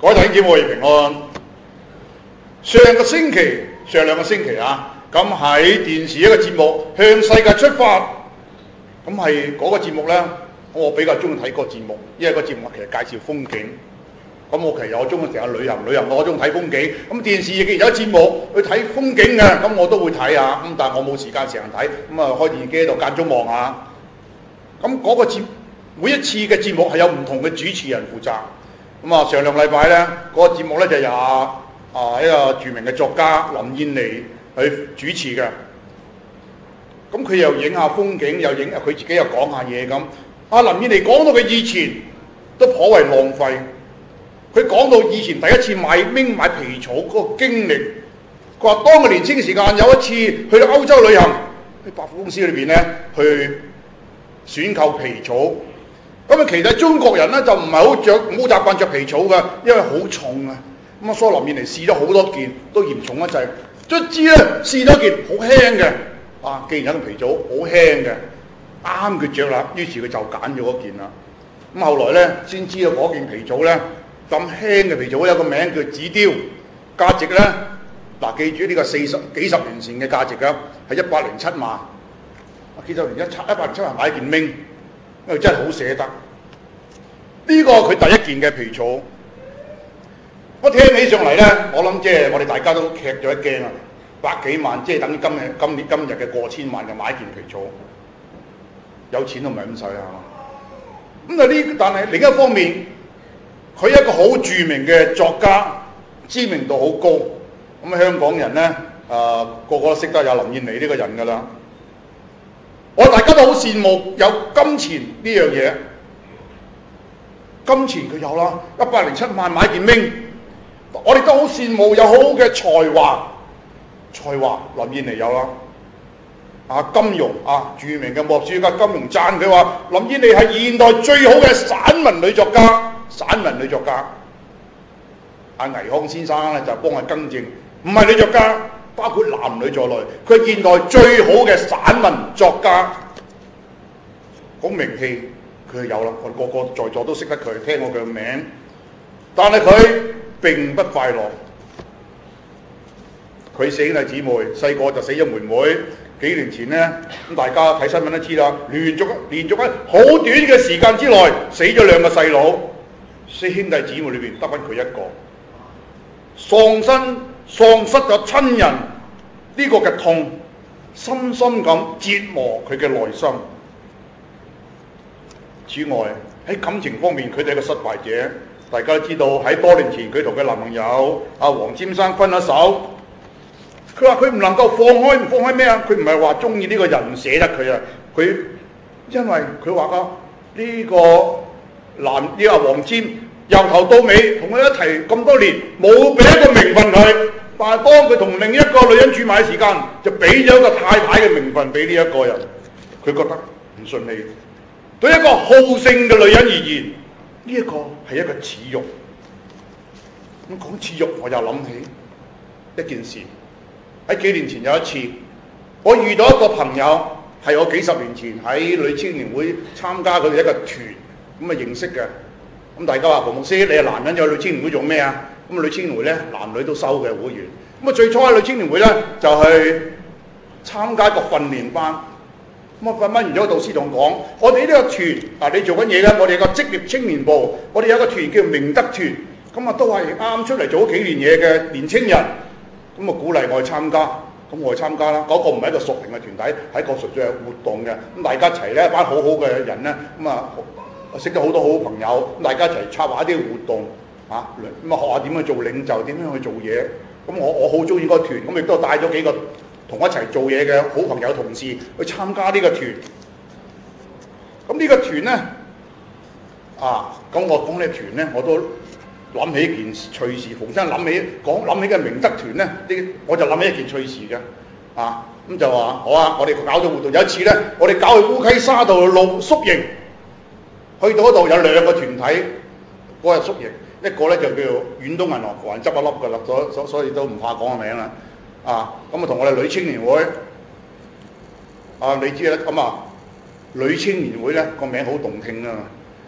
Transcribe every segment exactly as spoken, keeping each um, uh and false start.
各位弟兄姊妹平安。上個星期，上兩個星期啊，咁喺電視一個節目向世界出發，咁係嗰個節目呢，我比較中意睇個節目，因為個節目其實介紹風景。咁我其實我中意成日旅行，旅行我中意睇風景。咁電視亦有節目去睇風景嘅，咁我都會睇下。咁但係我冇時間成日睇，咁啊開電視機喺度間中望下。咁嗰個節每一次嘅節目係有唔同嘅主持人負責。咁啊上兩禮拜呢，嗰、嗰個節目呢就由啊一個著名嘅作家林燕妮去主持嘅。咁佢又影下風景，又影佢自己又講下嘢咁。阿林燕妮講到佢以前都頗為浪費。佢講到以前第一次買冰買皮草嗰個經歷，佢話當佢年輕嘅時間有一次去到歐洲旅行，喺百貨公司裏邊呢去選購皮草。咁啊，其實中國人呢就唔係好着，唔好習慣着皮草㗎，因為好重啊。咁啊，所以林燕妮試咗好多件，都嫌重一滯。卒之咧試咗件好輕嘅，啊，既然有個皮草好輕嘅，啱佢着啦，於是佢就揀咗嗰件啦。咁後來咧先知道嗰件皮草咧咁輕嘅皮草有個名叫紫貂，價值咧嗱，記住呢個四十幾十年前嘅價值㗎，係一百零七萬。啊，幾十年一七一百零七萬買一件冰，因為真係好捨得。呢個佢第一件嘅皮草。我聽起上嚟咧，我諗即係我哋大家都吃咗一驚啊！百幾萬，即係等於今日今年今日嘅過千萬就買一件皮草，有錢都唔係咁使啊！咁啊呢，但係另一方面，佢一個好著名嘅作家，知名度好高。咁香港人咧，啊、呃、個個都識得有林燕妮呢個人㗎啦。我大家都好羨慕有金錢呢樣嘢，金錢佢有啦，一百零七萬買件冰。我哋都好羨慕有好好嘅才華，才華林燕妮有啦。啊，金庸啊，著名嘅武學家金庸讚佢話：林燕妮係現代最好嘅散文女作家，散文女作家。阿倪匡先生咧就幫佢更正，唔係女作家，包括男女在內，佢係現代最好嘅散文作家。好名氣佢係有啦，我哋個個在座都識得佢，聽過佢嘅名。但係佢並不快樂，佢死兄弟姊妹，細個就死咗妹妹。幾年前呢，咁大家睇新聞都知啦，連續連續喺好短嘅時間之內死咗兩個細佬，四兄弟姊妹裏邊得返佢一個，喪身喪失咗親人呢個嘅痛，深深咁折磨佢嘅內心。此外喺感情方面，佢哋係一個失敗者。大家都知道喺多年前佢同佢男朋友阿黃占生分咗手，佢話佢唔能夠放開，唔放開咩啊？佢唔係話中意呢個人唔捨得佢啊，佢因為佢話啊呢個男呢個黃占由頭到尾同佢一齊咁多年，冇俾一個名分佢，但係當佢同另一個女人住埋嘅時間，就俾咗一個太太嘅名分俾呢一個人，佢覺得唔順利。對一個好勝嘅女人而言，呢一個係一個恥辱。咁講恥辱，我又諗起一件事。喺幾年前有一次，我遇到一個朋友，係我幾十年前喺女青年會參加佢哋一個團咁啊認識嘅。咁大家話：馮牧師，你係男人，有女青年會做咩啊？咁女青年會咧，男女都收嘅會員。咁啊最初喺女青年會咧，就係參加一個訓練班。咁我訓班完咗，導師同我講：我哋呢個團啊，你做緊嘢咧，我哋有個職業青年部，我哋有個團叫明德團，咁啊都係啱出嚟做咗幾年嘢嘅年青人，咁啊鼓勵我去參加，咁我去參加啦。嗰個唔係一個屬靈嘅團體，係一個純粹係活動嘅，咁大家一齊咧，一班好好嘅人咧，咁啊識咗好多好朋友，咁大家一齊策劃一啲活動啊，咁啊學下點樣做領袖，點樣去做嘢。咁我我好中意嗰個團，咁亦都帶咗幾個同我一齊做嘢嘅好朋友同事去參加呢個團。咁呢個團呢，啊，咁我講呢個團呢，我都諗起一件趣事。逢親諗起講諗起嘅明德團呢，呢我就諗起一件趣事嘅。啊，咁就話好啊，我哋搞咗活動。有一次呢，我哋搞去烏溪沙度露宿營，去到嗰度有兩個團體嗰日宿營，一個呢就叫遠東銀行，個人執一粒㗎啦，所所所以都唔怕講個名啦。啊，咁啊同我哋女青年會，啊你知啦，咁啊女青年會咧個名好動聽啊，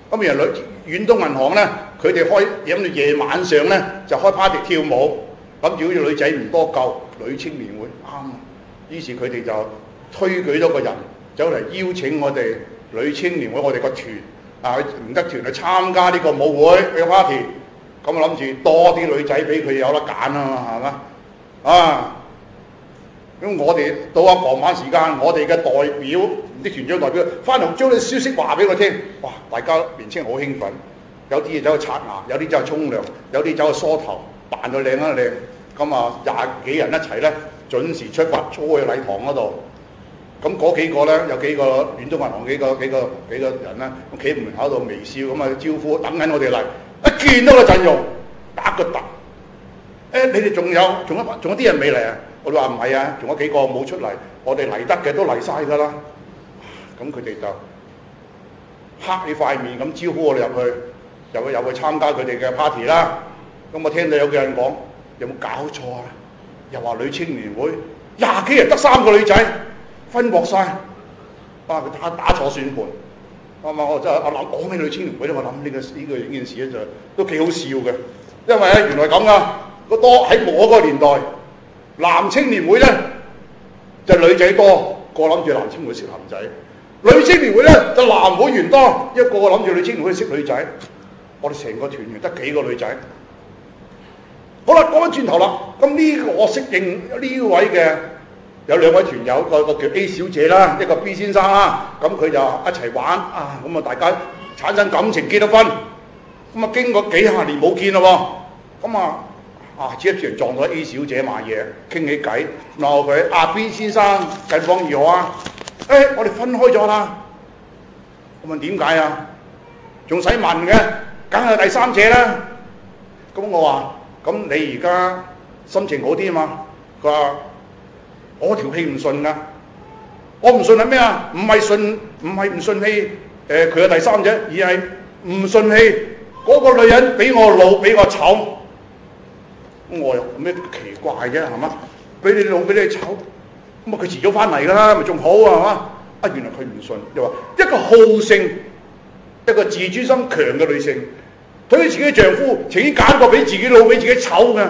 咁原來遠東銀行咧，佢哋開飲到夜晚上咧就開 party 跳舞，諗住好似女仔唔多夠，女青年會啱。於是佢哋就推舉咗個人走嚟邀請我哋女青年會，我哋個團啊唔得團去參加呢個舞會嘅 party。咁我諗住多啲女仔俾佢有得揀啊嘛，係嘛啊？咁我哋到啊傍晚時間，我哋嘅代表啲團長代表翻嚟將啲消息話俾我聽。哇！大家年青人好興奮，有啲嘢走去刷牙，有啲走去沖涼，有啲走去梳頭，扮到靚一靚。咁啊廿幾人一齊咧，準時出發，操去禮堂嗰度。咁嗰幾個咧，有幾個遠東銀行幾個幾個幾個人咧，咁企喺門口度微笑咁啊招呼，等緊我哋嚟。一見到個陣容，打個突。誒、欸，你哋仲有仲有仲有啲人未嚟啊？我哋話唔係啊，仲有幾個冇出嚟，我哋嚟得嘅都嚟晒㗎啦。咁佢哋就黑起塊面咁招呼我哋入去，入去入去參加佢哋嘅 party 啦。咁我聽到有個人講：有冇搞錯啊？又話女青年會廿幾人得三個女仔，分薄晒。哇！佢打打錯算盤。啱啱我真係我諗講起女青年會咧，我諗呢、呢個呢、呢個件事咧就都幾好笑嘅，因為咧原來咁噶，個多喺我嗰個年代，男青年會咧就女仔多，個諗住男青年會識男仔；女青年會咧就男會員多，一個個諗住女青年會識女仔。我哋成個團員得幾個女仔。好啦，講翻轉頭啦，咁呢個我適應呢位嘅。有兩位團友，個個叫 A 小姐啦，一個 B 先生啦，咁佢就一齊玩啊，咁啊大家產生感情，結咗婚，咁啊經過幾廿年冇見咯喎，咁啊啊只一團撞到 A 小姐買嘢，傾起偈，然後佢啊 B 先生近況如何啊？誒、欸，我哋分開咗啦。我問點解啊？仲使問嘅？梗係第三者啦。咁我話：咁你而家心情好啲啊嘛？佢話。我條氣唔順㗎，我唔順係咩啊？唔係順，唔係唔順氣，誒佢係第三者，而係唔順氣。嗰、那個女人比我老，比我醜，我有咩奇怪啫？係嘛？比你老，比你醜，咁啊佢遲早翻嚟㗎啦，咪仲好啊？係嘛？啊原來佢唔順，又話一個好勝，一個自尊心強嘅女性，對於自己嘅丈夫情願揀個比自己老、比自己醜嘅。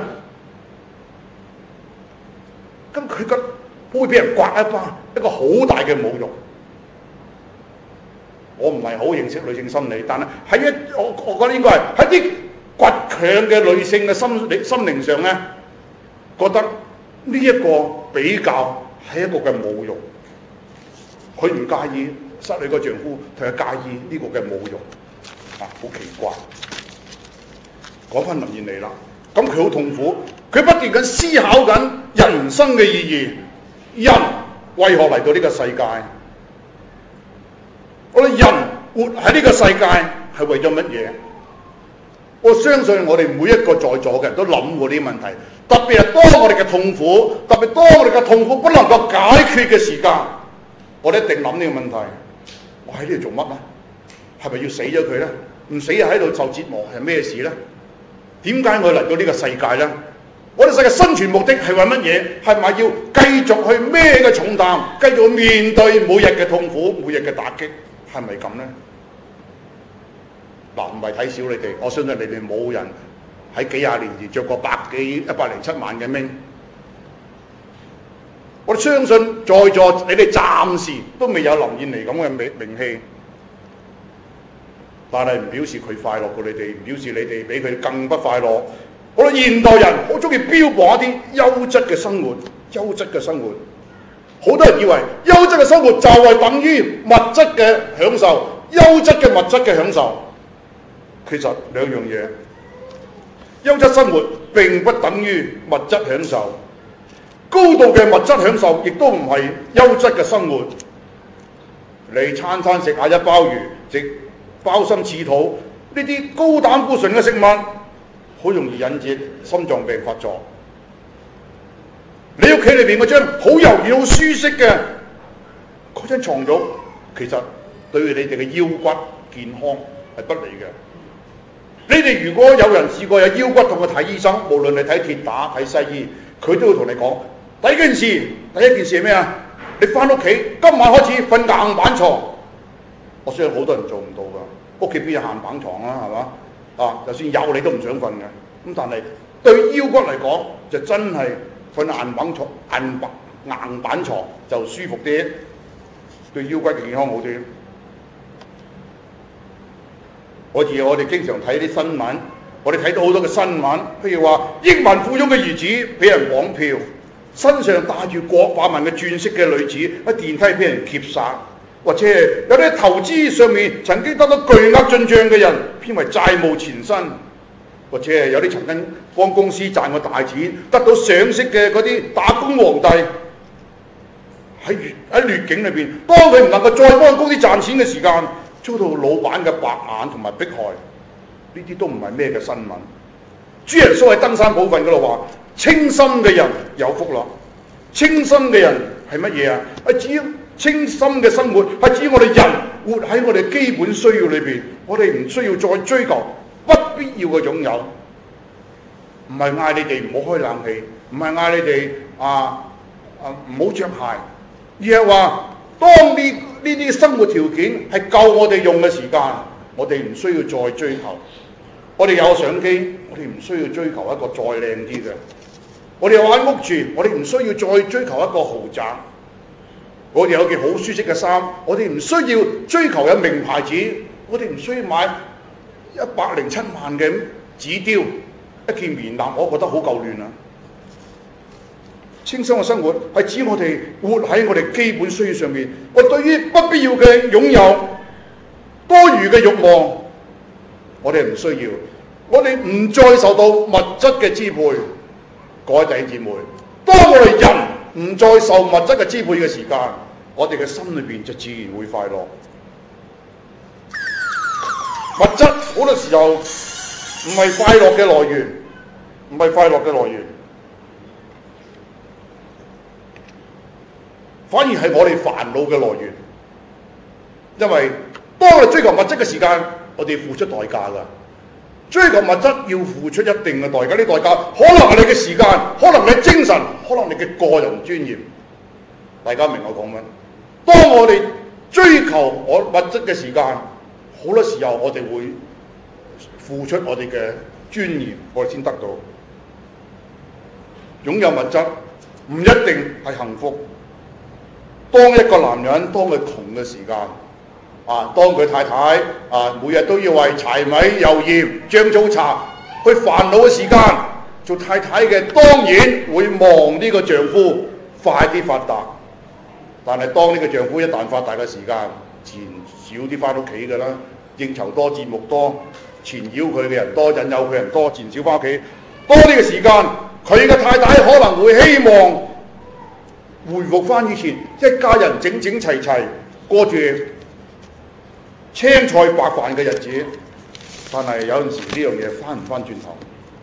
咁佢個會俾人刮一巴，一個好大嘅侮辱。我唔係好認識女性心理，但係喺一我我覺得應該係喺啲倔強嘅女性嘅心理心靈上咧，覺得呢一個比較係一個嘅侮辱。佢唔介意失去個丈夫，佢係介意呢個嘅侮辱。啊，好奇怪。講翻林燕妮啦，咁佢好痛苦。佢不斷咁思考緊人生嘅意義，人為何嚟到呢個世界？我哋人活喺呢個世界係為咗乜嘢？我相信我哋每一個在座嘅人都諗過呢啲問題，特別係當我哋嘅痛苦，特別當我哋嘅痛苦不能夠解決嘅時間，我哋一定諗呢個問題：我喺呢度做乜啊？係咪要死咗佢咧？唔死又喺度受折磨係咩事咧？點解我嚟到呢個世界咧？我哋世界生存目的係為乜嘢？係咪要繼續去孭嘅重擔，繼續面對每日嘅痛苦、每日嘅打擊？係咪咁咧？嗱，唔係睇小你哋，我相信你哋冇人喺幾廿年前着過百幾、一百零七萬嘅名。我哋相信在座你哋暫時都未有林燕妮咁嘅名名氣，但係唔表示佢快樂過你哋，唔表示你哋比佢更不快樂。我哋現代人好中意標榜一啲優質嘅生活，優質嘅生活。好多人以為優質嘅生活就係等於物質嘅享受，優質嘅物質嘅享受。其實兩樣嘢，優質生活並不等於物質享受，高度嘅物質享受亦都唔係優質嘅生活。你餐餐食下一鮑魚，食鮑參翅肚，呢啲高膽固醇嘅食物，好容易引致心臟病發作。你屋企裏邊嗰張好柔軟、好舒適嘅嗰張床褥，其實對你哋嘅腰骨健康係不利嘅。你哋如果有人試過有腰骨痛去睇醫生，無論你睇鐵打睇西醫，佢都會同你講：第一件事，第一件事係咩啊？你翻屋企今晚開始瞓硬板床。我相信好多人做唔到㗎。 屋企邊有硬板床啊，係嘛？啊，就算有你都唔想瞓嘅。咁但係對腰骨嚟講，就真係瞓硬板床、硬板硬板牀就舒服啲，對腰骨健康好啲。好似我哋經常睇啲新聞，我哋睇到好多嘅新聞，譬如話億萬富翁嘅兒子俾人綁票，身上帶住過百萬嘅鑽飾嘅女子喺電梯俾人劫殺，或者有啲投資上面曾經得到巨額進帳嘅人，偏為債務纏身，或者有啲曾經幫公司賺過大錢，得到賞識嘅嗰啲打工皇帝，喺喺劣境裏邊，當佢唔能夠再幫公司賺錢嘅時間，遭到老闆嘅白眼同埋迫害，呢啲都唔係咩嘅新聞。主耶穌喺登山寶訓嗰度話：清心嘅人有福啦！清心嘅人係乜嘢啊？係指清心嘅生活，係指我哋人活喺我哋基本需要裏邊，我哋唔需要再追求不必要嘅擁有。唔係嗌你哋唔好開冷氣，唔係嗌你哋啊啊唔好着鞋，而係話當呢呢啲生活條件係夠我哋用嘅時間，我哋唔需要再追求。我哋有相機，我哋唔需要追求一個再靚啲嘅。我哋有間屋住，我哋唔需要再追求一個豪宅。我哋有件好舒適嘅衫，我哋唔需要追求有名牌子，我哋唔需要買一百零七萬嘅紙雕，一件棉襤，我覺得好夠亂啦。清心嘅生活係指我哋活喺我哋基本需要上面，我對於不必要嘅擁有、多餘嘅慾望，我哋唔需要，我哋唔再受到物質嘅支配。各位弟兄姊妹，當我哋人唔再受物質嘅支配嘅時間，我哋嘅心裏邊就自然會快樂。物質好多時候唔係快樂嘅來源，唔係快樂嘅來源，反而係我哋煩惱嘅來源。因為當我哋追求物質嘅時間，我哋付出代價㗎。追求物質要付出一定嘅代價，呢代價可能係你嘅時間，可能你嘅精神，可能你嘅個人尊嚴。大家明我講乜？當我哋追求我物質嘅時間，好多時候我哋會付出我哋嘅尊嚴，我哋先得到。擁有物質唔一定係幸福。當一個男人當佢窮嘅時間，啊！當佢太太啊，每日都要為柴米油鹽醬醋茶去煩惱嘅時間，做太太嘅當然會望呢個丈夫快啲發達。但係當呢個丈夫一旦發達嘅時間，自然少啲翻屋企㗎啦。應酬多、節目多、纏繞佢嘅人多、引誘佢人多，自然少翻屋企。當呢個時間，佢嘅太太可能會希望回復翻以前一家人整整齊齊過住青菜白飯嘅日子，但係有陣時呢樣嘢翻唔翻轉頭。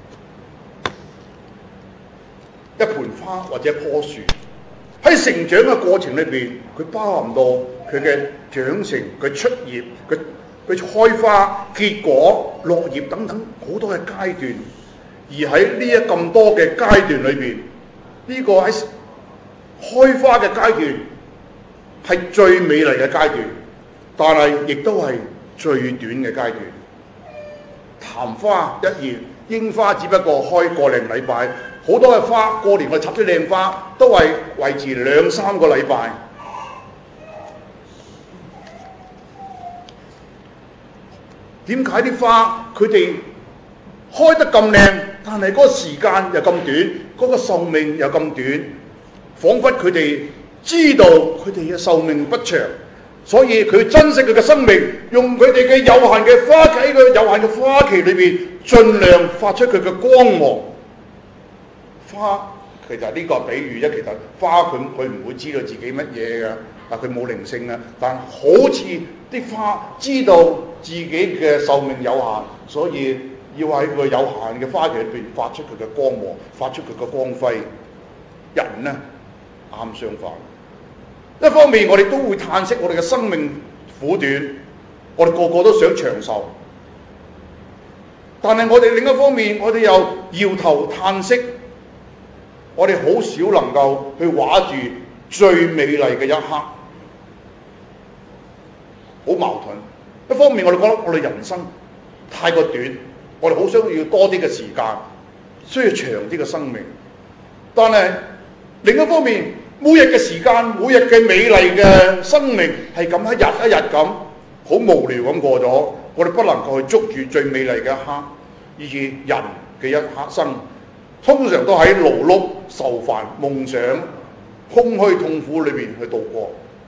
一盆花或者一棵樹喺成長嘅過程裏邊，佢包含到佢嘅長成、佢出葉、佢佢開花、結果、落葉等等好多嘅階段。而喺呢一咁多嘅階段裏邊，呢、這個喺開花嘅階段係最美麗嘅階段。但係亦都係最短嘅階段。曇花一現，櫻花只不過開個零禮拜，好多嘅花過年我插啲靚花都係維持兩三個禮拜。點解啲花佢哋開得咁靚，但係嗰個時間又咁短，嗰、嗰個壽命又咁短，彷彿佢哋知道佢哋嘅壽命不長。所以佢珍惜佢嘅生命，用佢哋嘅有限嘅花期，喺佢有限嘅花期裏邊，盡量發出佢嘅光芒。花其實呢個比喻啫，其實花佢佢唔會知道自己乜嘢嘅，但佢冇靈性啊。但好似啲花知道自己嘅壽命有限，所以要喺佢有限嘅花期裏邊發出佢嘅光芒，發出佢嘅光輝。人呢，啱相反。一方面我哋都會嘆息我哋嘅生命苦短，我哋個個都想長壽，但係我哋另一方面我哋又搖頭嘆息，我哋好少能夠去畫住最美麗嘅一刻，好矛盾。 一方面我哋覺得我哋人生太過短，我哋好想要多啲嘅時間，需要長啲嘅生命。但係另一方面，每日嘅時間，每日嘅美麗嘅生命係咁一日一日咁好無聊咁過咗，我哋不能夠去捉住最美麗嘅一刻。以至人嘅一刻生，通常都喺勞碌、愁煩、夢想、空虛、痛苦裏邊去度過。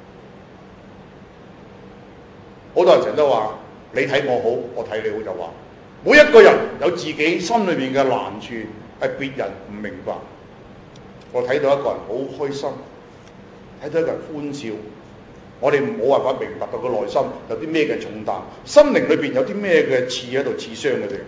好多人成日都話：你睇我好，我睇你好，就話每一個人有自己心裏邊嘅難處，係別人唔明白。我睇到一個人好開心，睇到一個人歡笑，我哋冇辦法明白到佢內心有啲咩嘅重擔，心靈裏邊有啲咩嘅刺喺度刺傷佢哋。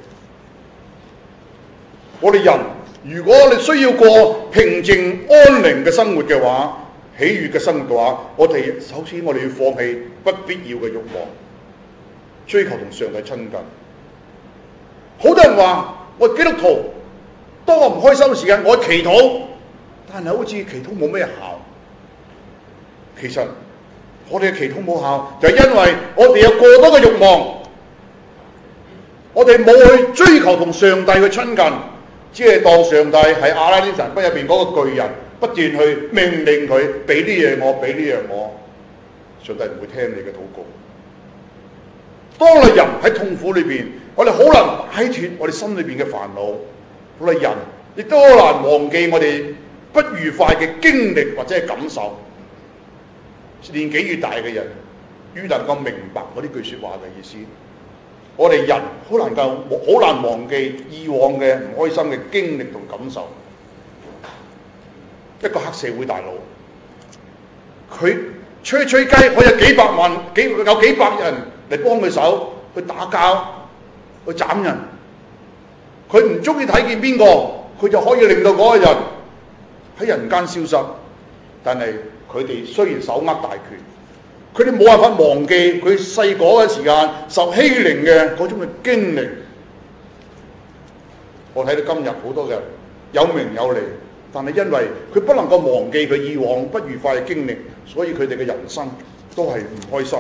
我哋人，如果你需要過平靜安寧嘅生活嘅話，喜悅嘅生活嘅話，我哋首先我哋要放棄不必要嘅慾望，追求同上帝親近。好多人話我基督徒，當我唔開心嘅時間，我祈禱，但係好似祈禱冇咩效。其實我哋嘅祈禱冇效，就係因為我哋有過多嘅慾望，我哋冇去追求同上帝去親近。只係當上帝係阿拉丁神筆入邊嗰個巨人，不斷去命令佢俾呢樣我，俾呢樣我，上帝唔會聽你嘅禱告。當我哋人喺痛苦裏邊，我哋好難擺脫我哋心裏邊嘅煩惱。我哋人亦都好難忘記我哋不愉快嘅經歷或者係感受。年紀越大嘅人，越能夠明白嗰啲句説話嘅意思。我哋人好難夠好難忘記以往嘅唔開心嘅經歷同感受。一個黑社會大佬，佢吹吹雞，佢有幾百萬幾有幾百人嚟幫佢手去打交去斬人。佢唔中意睇見邊個，佢就可以令到嗰個人喺人間消失。但係佢哋雖然手握大權，佢哋冇辦法忘記佢細個嘅時間受欺凌嘅嗰種嘅經歷。我睇到今日好多嘅有名有利，但係因為佢不能夠忘記佢以往不愉快嘅經歷，所以佢哋嘅人生都係唔開心。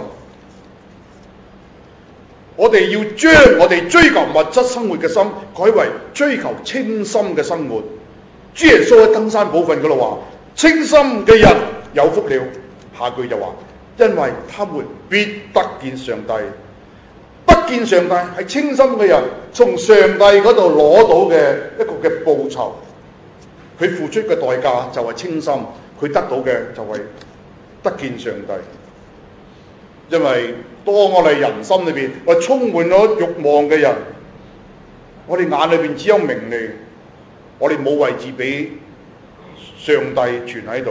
我哋要將我哋追求物質生活嘅心改為追求清心嘅生活。主耶穌喺登山寶訓嗰度話：清心嘅人有福了。下句就話：因為他們必得見上帝。得見上帝係清心嘅人從上帝嗰度攞到嘅一個嘅報酬。佢付出嘅代價就係清心，佢得到嘅就係得見上帝。因為當我哋人心裏邊我充滿咗慾望嘅人，我哋眼裏邊只有名利，我哋冇位置俾上帝存喺度。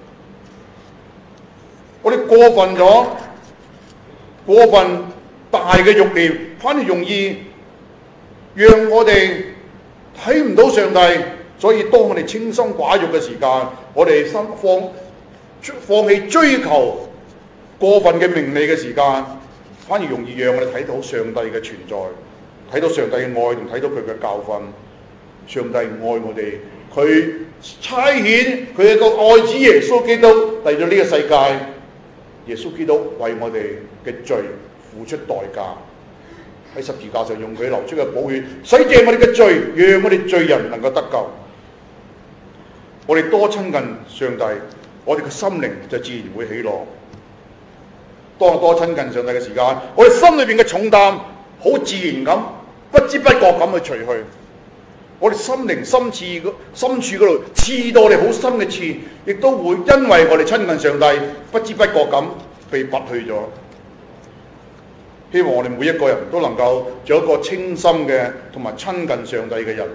我哋過分咗，過分大嘅慾念，反而容易讓我哋睇唔到上帝。所以當我哋清心寡慾嘅時間，我哋心放放棄追求過分嘅名利嘅時間，反而容易讓我哋睇到上帝嘅存在，睇到上帝嘅愛同睇到佢嘅教訓。上帝愛我哋，佢差遣佢一個愛子耶穌基督嚟到呢個世界。耶穌基督為我哋嘅罪付出代價，喺十字架上用佢流出嘅寶血洗淨我哋嘅罪，讓我哋罪人能夠得救。我哋多親近上帝，我哋嘅心靈就自然會喜樂。當我多親近上帝嘅時間，我哋心裏邊嘅重擔好自然咁，不知不覺咁去除去。我哋心靈深處深處嗰度刺到我哋好深嘅刺，亦都會因為我哋親近上帝，不知不覺咁被拔去咗。希望我哋每一個人都能夠做一個清心嘅同埋親近上帝嘅人。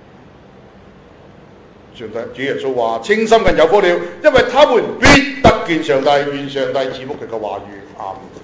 上帝主耶穌話：清心人有福了，因為他們必得見上帝。願上帝賜福佢嘅話語。阿們。